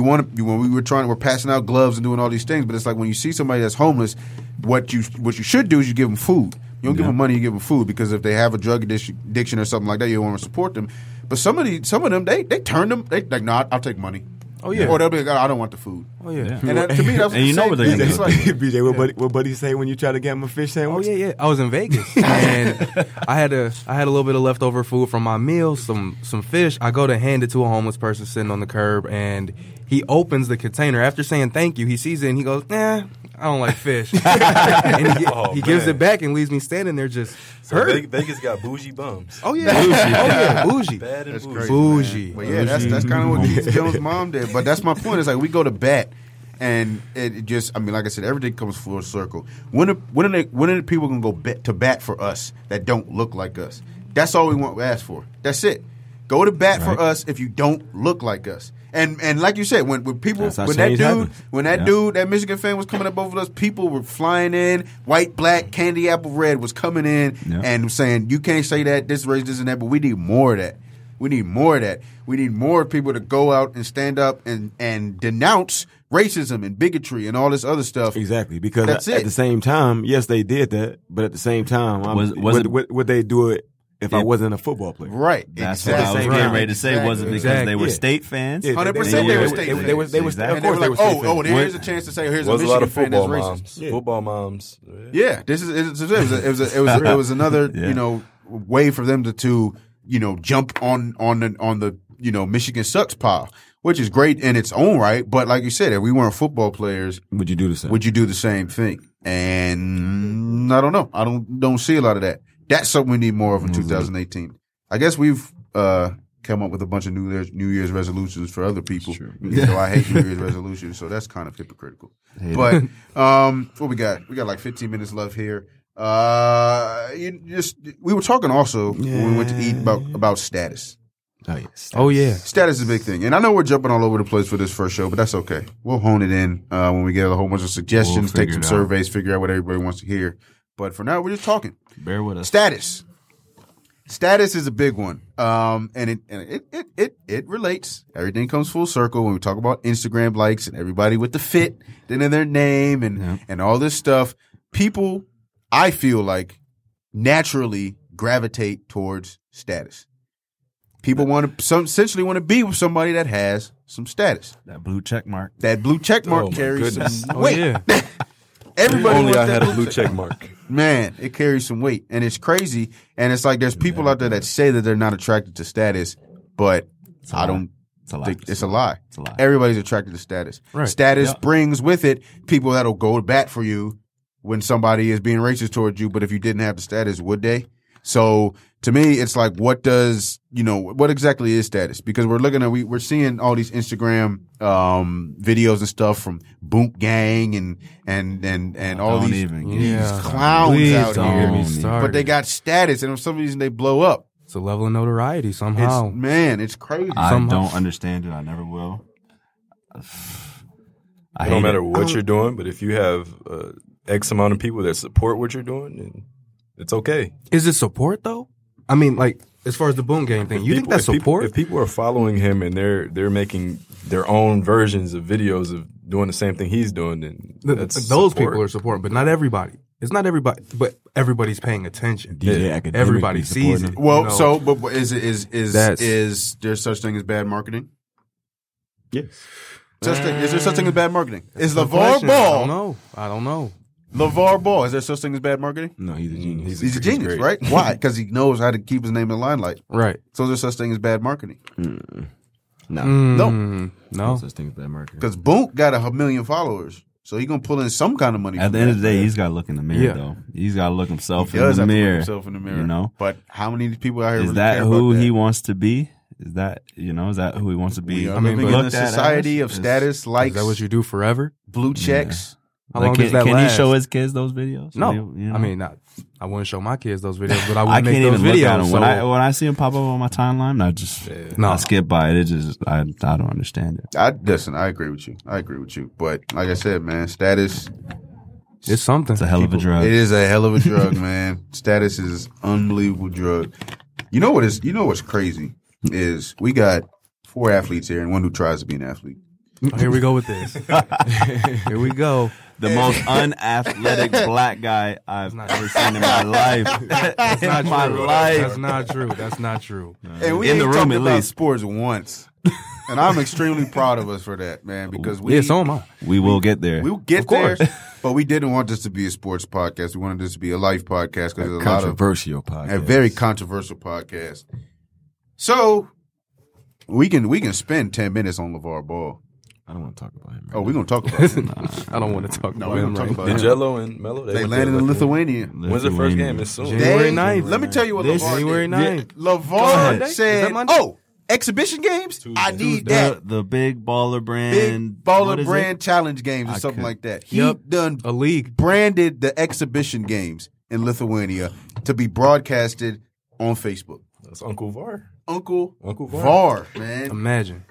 we're passing out gloves and doing all these things, but it's like when you see somebody that's homeless, what you should do is you give them food. You don't give them money, you give them food, because if they have a drug addiction or something like that, you don't want to support them. But some of them they turn them. They like, no, I'll take money. Oh, yeah. Or they'll be like, I don't want the food. Oh yeah. And that, to me, that's And you know the what same they're thing. gonna It's do. like, BJ, what buddy say when you try to get him a fish Oh sandwich? yeah. I was in Vegas and I had a little bit of leftover food from my meal, some fish. I go to hand it to a homeless person sitting on the curb, and he opens the container after saying thank you. He sees it and he goes, "Nah, I don't like fish." And he gives man. it back and leaves me standing there just hurt. Vegas got bougie bums. Oh yeah, bougie. Bad and That's bougie. crazy. Bougie. But yeah, that's kind of what Keith Jones' mom did. But that's my point. It's like we go to bat, and it just, I mean, like I said, everything comes full circle. When are the people gonna go to bat for us that don't look like us? That's all we ask for. That's it. Go to bat for us if you don't look like us. And like you said, when people That's how when that change dude happens. when that dude that Michigan fan was coming up over us, people were flying in, white, black, candy apple red was coming in and saying, you can't say that, this race, this and that, but we need more of that. We need more of that. We need more people to go out and stand up and denounce racism and bigotry and all this other stuff. Exactly, because That's at it. the same time, yes, they did that, but at the same time, would they do it if I wasn't a football player? Right. That's exactly. what I was getting ready to say. Was it because Exactly. they were Yeah. state fans? Yeah, 100% they were state fans. They were, Exactly. And they were like, here's a chance to say, here's a Was a lot Michigan of fan that's football racist. moms. Yeah. Football moms. Yeah, it was another Yeah. way for them to jump on the Michigan sucks pile, which is great in its own right. But like you said, if we weren't football players, Would you do the same? would you do the same thing? And I don't know. I don't see a lot of that. That's something we need more of in 2018. I guess we've come up with a bunch of New Year's resolutions for other people. Even though I hate New Year's resolutions, so that's kind of hypocritical. But what we got? We got like 15 minutes left here. We were talking also when we went to eat about status. Oh, yes. Oh yeah. Status is a big thing, and I know we're jumping all over the place for this first show, but that's okay. We'll hone it in when we get a whole bunch of suggestions, We'll take figure some it out. surveys, figure out what everybody wants to hear. But for now, we're just talking. Bear with us. Status. Status is a big one, and it relates. Everything comes full circle when we talk about Instagram likes and everybody with the fit then in their name and all this stuff. People, I feel like, naturally gravitate towards status. People essentially want to be with somebody that has some status. That blue check mark. That blue check mark Oh, my carries goodness. some Oh weight. yeah. Everybody Only wants I that had a blue check mark. Man, it carries some weight, and it's crazy. And it's like there's people out there that say that they're not attracted to status, but I don't think it's a lie. It's a lie. Everybody's attracted to status. Right. Status brings with it people that'll go to bat for you when somebody is being racist towards you. But if you didn't have the status, would they? So to me, it's like, what exactly is status? Because we're looking at, we're seeing all these Instagram, videos and stuff from Boom Gang and all Don't these, even get these me started. clowns Please out don't here. get me But started. But they got status, and for some reason they blow up. It's a level of notoriety somehow. It's crazy. I Somehow. don't understand it. I never will. I It don't hate matter it. what you're doing, but if you have X amount of people that support what you're doing, then it's okay. Is it support though? I mean, like as far as the boom game thing, you think that's support? If people are following him and they're making their own versions of videos of doing the same thing he's doing, then that's those support. people are supporting, but not everybody. It's not everybody, but everybody's paying attention. DJ Academic Everybody be sees supporting it. Well, you know? so but is That's- there such thing as bad marketing? Yes. Is there such thing as bad marketing? Is Good LeVar question. Ball? I don't know. LeVar Ball, is there such thing as bad marketing? No, he's a genius. He's a genius, great. right? Why? Because he knows how to keep his name in the limelight. Right? So is there such thing as bad marketing? No. No. No. No such thing as bad marketing. Because Boonk got 1 million followers. So he's going to pull in some kind of money. At from the end that. of the day, he's got to look in the mirror, Yeah. though. He's got to look himself He in does the have to look mirror. himself in the mirror. You know? But how many people out here Is really that care who about that? he wants to be? Is that who he wants to be? We are I mean, living in looked a at society as? of status, likes, Is that what you do forever? blue checks. How Like, long does that can last? he show his kids those videos? No, You know? I mean, I wouldn't show my kids those videos, but I would I make can't those even videos. look at them. So When I see him pop up on my timeline, I skip by it. It just I don't understand it. I agree with you. But like I said, man, status. it's something. It's a hell of a drug. It is a hell of a drug, man. Status is unbelievable drug. You know what's crazy is we got 4 athletes here and one who tries to be an athlete. Oh, here we go with this. Here we go. The most unathletic black guy I've ever seen in my life. That's not in my true. life. That's not true. That's not true. And we In ain't the room, talked at about least. sports once. And I'm extremely proud of us for that, man, because Yeah, so am I. We will get there. we'll get Of course. there. But we didn't want this to be a sports podcast. We wanted this to be a life podcast because there's a lot of Controversial podcast. a very controversial podcast. So we can spend 10 minutes on LeVar Ball. I don't want to talk about him. Oh, we're gonna talk about it. I don't want to talk about we're him gonna talk right about now. it. Did Jello and Melo? They went landed there in like- Lithuania. When's the first game? It's soon. January 9th. Let me tell you what This LeVar January did. 9th. LeVar Is that said, Monday? "Oh, exhibition games? I need that. the big baller brand. Big what baller is brand it? challenge games or I something could- like that. He Yep. done A league. branded the exhibition games in Lithuania to be broadcasted on Facebook. That's Uncle Var. Uncle Uncle Var, man. Imagine.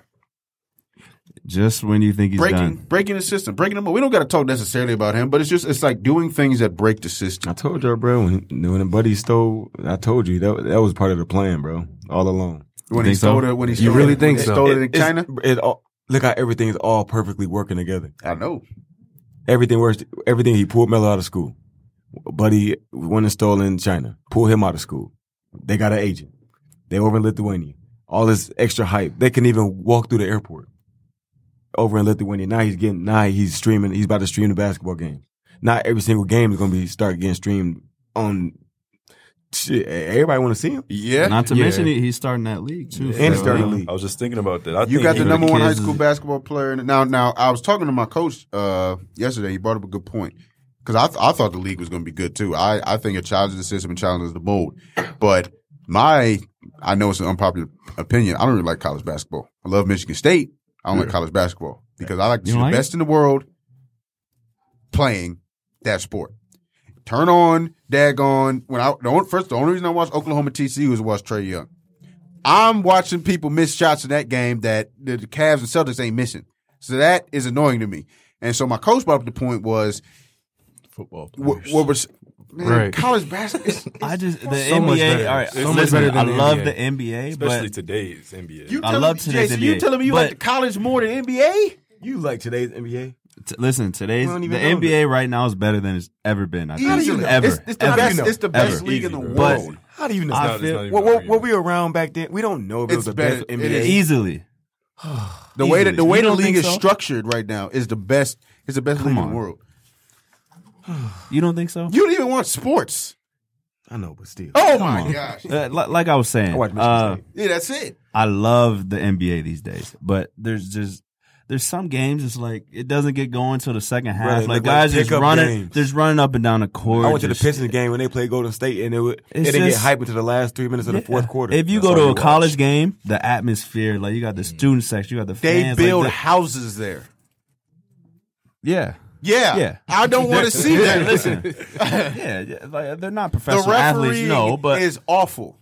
Just when you think he's done. breaking the system, breaking them up. We don't got to talk necessarily about him, but it's like doing things that break the system. I told you, bro, when the buddy stole, I told you that was part of the plan, bro, all along. When he think so? stole it, when he You stole really it, think when he so? stole it in China. Look how everything's all perfectly working together. I know. Everything works. Everything. He pulled Melo out of school. Buddy went and stole in China. Pull him out of school. They got an agent. They over in Lithuania. All this extra hype. They can even walk through the airport. Over in Lithuania. Now he's streaming. He's about to stream the basketball games. Not every single game is going to start getting streamed on. Shit, everybody want to see him. Yeah. Not to mention he's starting that league too. And he's starting the league. I was just thinking about that. You got the the number one high kids school is- basketball player. Now, I was talking to my coach yesterday. He brought up a good point because I thought the league was going to be good too. I think it challenges the system and challenges the mold. But I know it's an unpopular opinion. I don't really like college basketball. I love Michigan State. I don't like college basketball because I like to You see the like best in the world playing that sport. Turn on, daggone. The only reason I watched Oklahoma TCU was to watch Trae Young. I'm watching people miss shots in that game that the Cavs and Celtics ain't missing. So that is annoying to me. And so my coach brought up the point was football. what was Right. college basketball. I just the So much NBA. better. All right, So much listen, better than I the love NBA. the NBA, Especially but today's NBA. You I telling love me- today's Jason, NBA. You telling me you But- like the college more than NBA? You like today's NBA? listen, today's We don't the even know NBA right now is better than it's ever been. I think. Easily. Ever, It's the ever, best. It's the best ever. league in the Easy, But- world. How do you know? I not- feel- it's not even Were we around back then? We don't know if it was It's the better. best It NBA. is. Easily. The way that the You way the don't league think is so? structured right now is the best. It's the best league in on. the world. You don't think so? You don't even watch sports. I know, but still. Oh my gosh. Like I was saying, I watch Michigan State. Yeah, that's it. I love the NBA these days, but there's some games it's like it doesn't get going till the second half. Brother, like look like guys just pickup running, games. just running up and down the court. I went to the just- Pistons game when they played Golden State, and it It's didn't get just- hyped until the last 3 minutes of the fourth quarter. If you That's go to all a watch. college game, the atmosphere, like you got the student section, you got the They fans. build like houses there. yeah. Yeah. Yeah. I don't want to see that. Listen, yeah, like, they're not The professional athletes, referee no, but is awful.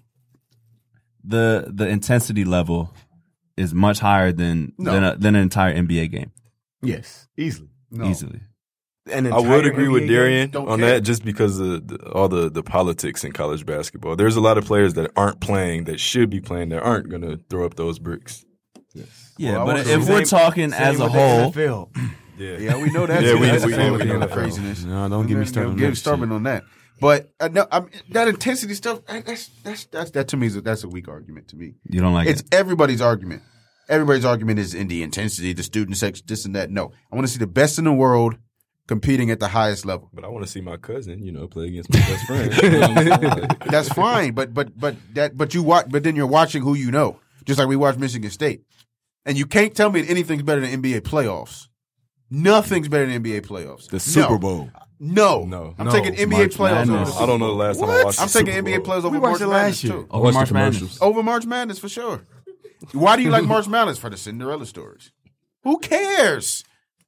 the intensity level is much higher than an entire NBA game, Yes, easily. No. easily. an I would entire agree with NBA Darian Don't on care. that just because of all the politics in college basketball. There's a lot of players that aren't playing that should be playing that aren't going to throw up those bricks. Yeah, Well, I but want if to- we're talking as a whole, Yeah, we know that. Yeah, we that's know the that. craziness. No, don't get me started on Get that started shit. on that. But no, that intensity stuff. That to me that's a weak argument to me. you don't like It's it. everybody's argument. Everybody's argument is in the intensity, the student sex, this and that. No, I want to see the best in the world competing at the highest level. But I want to see my cousin, play against my best friend. You know what I'm saying? Like, That's fine, but you watch. But then you're watching who you know, just like we watched Michigan State, and you can't tell me that anything's better than NBA playoffs. Nothing's better than NBA playoffs. The Super Bowl. No. I'm taking NBA playoffs over Madness. the Super I don't know the Bowl. last time I watched I'm the taking Super NBA Bowl. playoffs over We watched March it Madness last year. too. Over March Madness. Over March Madness for sure. Why do you like March Madness? For the Cinderella stories. Who cares?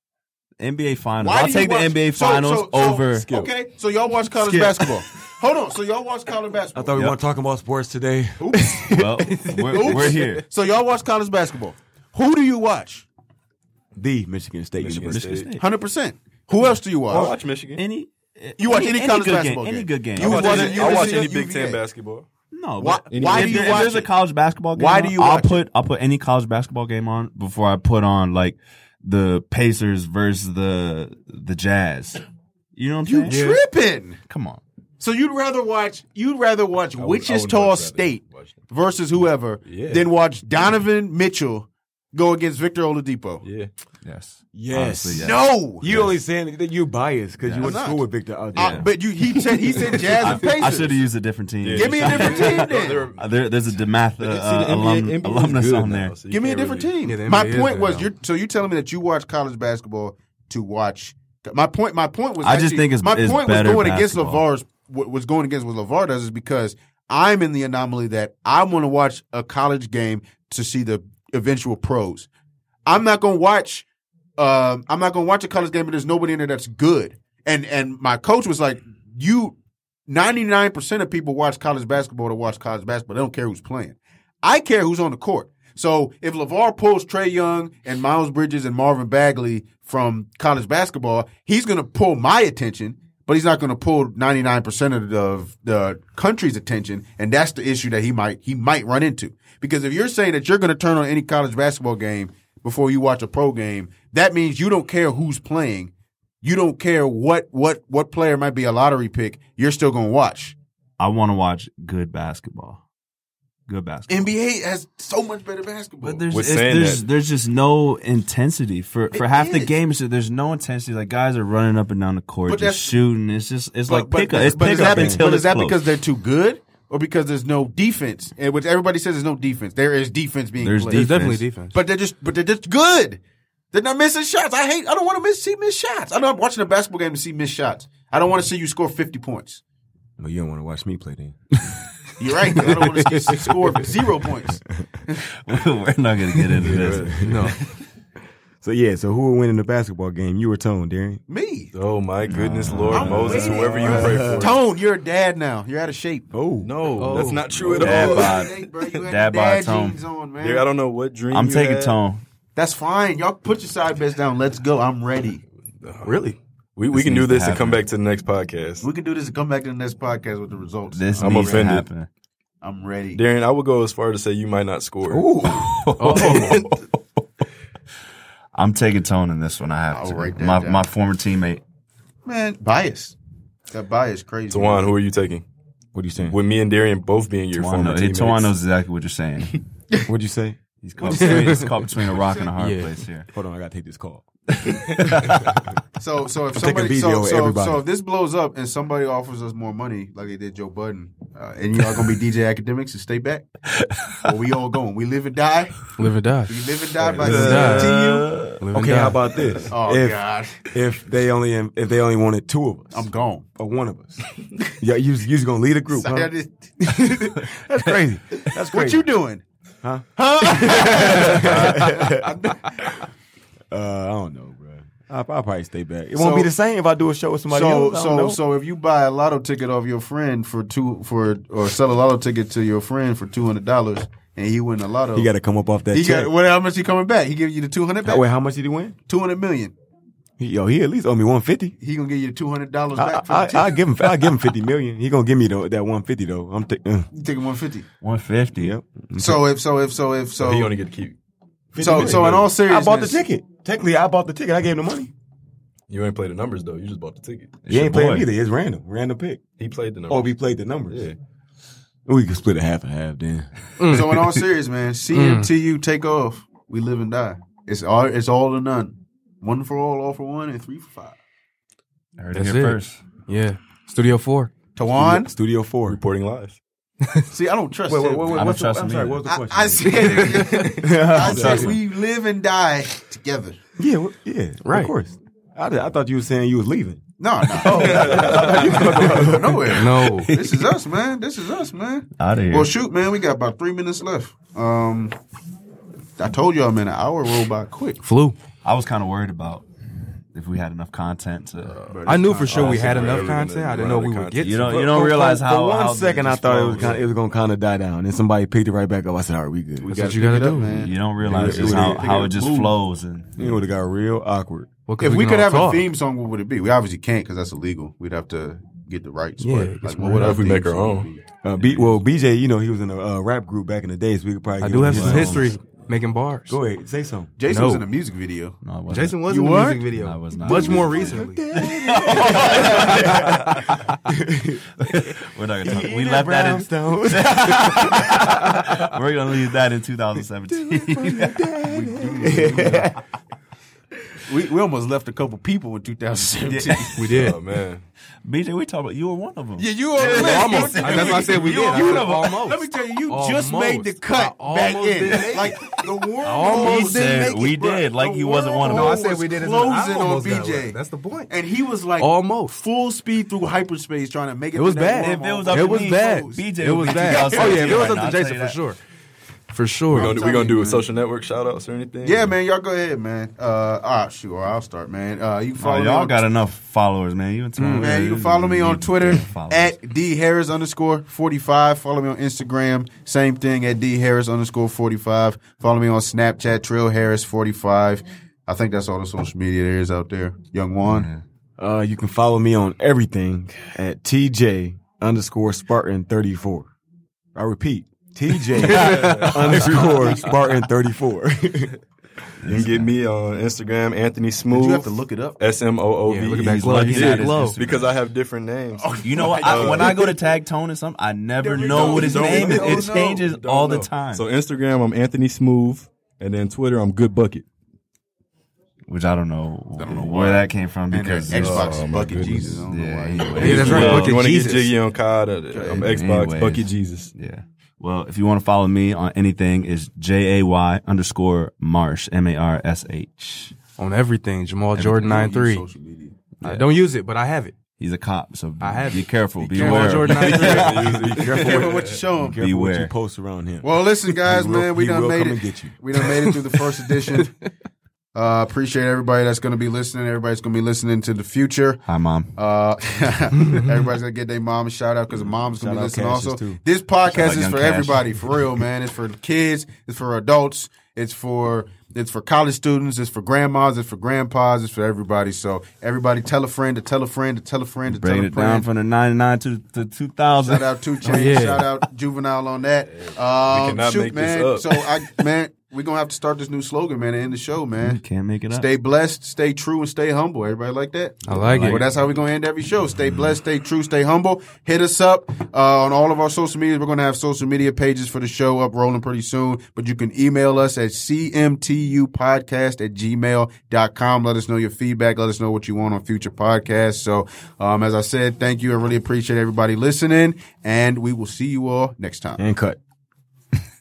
NBA Finals. Why I'll do take the you watch- NBA Finals over. Okay, so y'all watch college Skip. basketball. Hold on, so y'all watch college I basketball. thought we weren't talking about sports today. Well, we're here. So y'all watch college basketball. Who do you watch? The Michigan State Michigan University. State. 100%. Who else do you I watch? watch Michigan. Any You watch any college good basketball game, game? any good game. You I watch watch any, it- I watch UVA. any Big Ten basketball. No, Why- but why if, do you if watch there's a it? college basketball game, Why on, do you I'll watch put any college basketball game on before I put on like the Pacers versus the Jazz. You know what I'm You saying? tripping. Come on. So you'd rather watch I would Wichita much rather State watch them. versus whoever Yeah. than watch Donovan Mitchell go against Victor Oladipo. Yeah. Yes. Yes. Honestly, yes. No. You only saying that you're biased because you went to I'm school not. with Victor. But he said Jazz and Pacers. I should have used a different team. Give me a different team then. There's a DeMath NBA alumnus good on now, there. so you Give me a can't different really- team. Yeah, the My NBA is point good was, now. you're telling me that you watch college basketball to watch. My point was. I just actually- think it's my it's point was better going against basketball. LeVar's. What was going against what LeVar does is because I'm in the anomaly that I want to watch a college game to see the eventual pros. I'm not going to watch. I'm not going to watch a college game, but there's nobody in there that's good. And my coach was like, 99% of people watch college basketball to watch college basketball. They don't care who's playing. I care who's on the court. So if LeVar pulls Trae Young and Miles Bridges and Marvin Bagley from college basketball, he's going to pull my attention, but he's not going to pull 99% of the country's attention. And that's the issue that he might run into. Because if you're saying that you're going to turn on any college basketball game before you watch a pro game, that means you don't care who's playing. You don't care what player might be a lottery pick. You're still going to watch. I want to watch good basketball. Good basketball. NBA has so much better basketball. But We're saying that. there's just no intensity for half the is. game. So there's no intensity. Like guys are running up and down the court, But just that's- shooting. It's like pick up. It's but pick up until is it's that close. because they're too good, or because there's no defense? And which everybody says there's no defense. There is defense being There's played. There's defense. definitely defense. But they're just good. They're not missing shots. I don't want to see missed shots. I'm not watching a basketball game to see missed shots. I don't want to see you score 50 points. Well, you don't want to watch me play then. You're right. 'Cause I don't want to see you score 0 points. We're not gonna get into this. No. So who will win in the basketball game? You were Tone, Darren. Me. Oh my goodness, Lord I'm Moses, waiting. whoever you pray for. Tone, you're a dad now. You're out of shape. Oh. No, that's not true at Dad all. bod. Hey, bro, you had Dad the bod dad Tone. jeans on, man. Derek, I don't know what dream I'm you taking had. Tone. That's fine. Y'all put your side bets down. Let's go. I'm ready. Really? We This can do needs to this and come happen. back to the next podcast. We can do this and come back to the next podcast with the results. This I'm needs offended. to happen. I'm ready. Darren, I would go as far to say you might not score. I'm taking Tone in this one. I have I'll to. write that down. My former teammate. Man, bias. That bias crazy. Tawan, who are you taking? What are you saying? With me and Darian both being your former teammates. Tawan knows exactly what you're saying. What'd you say? He's caught between a rock and a hard place here. Hold on, I gotta take this call. So if taking somebody video of everybody. so if this blows up and somebody offers us more money like they did Joe Budden, and y'all gonna be DJ Academics and stay back, or we all going? We live and die. Live or die. We live and die by Live and die. CTU. Live and Okay, die. how about this? Oh if, God, If they only wanted two of us, I'm gone. or one of us, yeah, you just gonna lead a group, huh? That's crazy. That's crazy. What you doing? I don't know, bro. I'll probably stay back. It won't So- be the same if I do a show with somebody else. I don't know. So if you buy a lotto ticket off your friend or sell a lotto ticket to your friend for $200 and he win a lotto, He got to come up off that check. how much he coming back? He give you the 200 back. Wait, how much did he win? 200 million. He at least owe me $150. He gonna give you the $200 back for the ticket. I give him $50 million. He gonna give me that $150 though. I'm You taking $150. 150. Yep. So if he only get to keep. so in all seriousness, I bought the ticket. Technically, I bought the ticket. I gave him the money. You ain't played the numbers though. You just bought the ticket. He ain't playing either. It's random pick. He played the numbers. Oh, he played the numbers. Yeah. We could split it half and half then. So in all seriousness, man, CMTU take off. We live and die. It's all or none. 1 for all for one, and 3 for 5. I heard That's it here it. first. Yeah. Studio 4. Tawan. Studio 4. Reporting live. See, I don't trust Wait, him. I don't trust I'm him sorry, either. what was the question? I said we live and die together. Yeah, Right. of course. I thought you were saying you was leaving. No. Nowhere. No. This is us, man. Out of here. Well, shoot, man. We got about 3 minutes left. I told y'all, man, an hour rolled by quick. Flu. I was kind of worried about if we had enough content to. I knew for sure we had we're enough ever gonna content. I didn't run know out we of would get You to don't. it. You don't realize how. For one how second, I just thought flows. it was gonna kind of die down, and somebody picked it right back up. I said, "All right, we good." That's what you gotta do, man. You don't realize It just would've- how it just moved. flows and. You know, it got real awkward. Well, 'cause If we can could all have talk. a theme song, what would it be? We obviously can't because that's illegal. We'd have to get the rights. Yeah, but, it's like, more- what What if we theme make our song own? would be? BJ, you know, he was in a rap group back in the day, so we could probably. I get do him have his some own. history making bars. Go ahead, say something. Jason No. was in a music video. No, it wasn't. Jason was You in the weren't? music video. No, I was not. Much more recently. We're not gonna talk. We left that in. We're gonna leave that in 2017. We almost left a couple people in 2017. We did. Oh man. BJ, we talked about you were one of them. Yeah, you were Almost. That's why I said we did. I said almost. Let me tell you, you Almost. just made the cut I back almost in. didn't make Like the world almost He said we did, like he wasn't one of No, I them. said we did it. Closing on Almost got BJ. one. That's the point. And he was like Almost. full speed through hyperspace trying to make it. It was to that bad. If it was wormhole. up It to was me, bad. BJ It would was be bad. 2017 Oh yeah, if it was right up now, to I'll tell Jason you for that. sure. For sure. We gonna telling do you, a man. social network shout outs or anything? Yeah, man, y'all go ahead, man. All right, sure, I'll start, man. You can Oh, follow me y'all on got enough followers, man. You Man, you can follow me on Twitter at DHarris_45. Follow me on Instagram, same thing at DHarris_45. Follow me on Snapchat, TrillHarris45. I think that's all the social media there is out there. Young Juan. You can follow me on everything at TJ_Spartan34. I repeat, TJ_Spartan34. You can get me on Instagram, Anthony Smooth. You have to look it up. SMOOV. Yeah, look at that He's glove. lucky He's that that is glove. Instagram. Because I have different names. You know what? When I go to tag Tone or something, I never know what his Don't name is. know. It changes Don't all the know. time. So Instagram, I'm Anthony Smooth, and then Twitter, I'm Good Bucket. Which I don't know where that came from And because Xbox Oh, is my Bucket goodness. Jesus. I don't know Yeah, why. anyway. Yeah, that's right. Well, Bucket you want to get Jesus. jiggy on COD? I'm Xbox, Anyways. Bucket Jesus. Yeah. Well, if you want to follow me on anything, is JAY_Marsh MARSH. On everything, Jamal Jordan 93. Social media. I don't use it, but I have it. He's a cop, so I have be it. careful. Jamal Beware. Jordan 93. Be Careful what you show him. Careful what Beware. you post around him. Well, listen, guys, He will- man, we he done will made come it. and get you. We done made it through the first edition. Appreciate everybody that's going to be listening. Everybody's going to be listening to the future. Hi, Mom. Everybody's going to get their mom a shout out because the mom's going to be Shout out listening Cassius, also. too. This podcast Shout out is Young for Cash. everybody, for real, man. It's for kids. It's for adults. It's for college students. It's for grandmas. It's for grandpas. It's for everybody. So everybody tell a friend to tell a friend to tell a friend to tell Bringing a it down friend. from the 99 to 2000. Shout out 2 Chainz. yeah. Shout out Juvenile on that. cannot Shoot, make this man. up. So we're going to have to start this new slogan, man, to end the show, man. Can't make it up. Stay blessed, stay true, and stay humble. Everybody like that? I like it. Well, that's how we're going to end every show. Stay blessed, stay true, stay humble. Hit us up on all of our social media. We're going to have social media pages for the show up rolling pretty soon. But you can email us at cmtupodcast@gmail.com. Let us know your feedback. Let us know what you want on future podcasts. So, as I said, thank you. I really appreciate everybody listening. And we will see you all next time. And cut.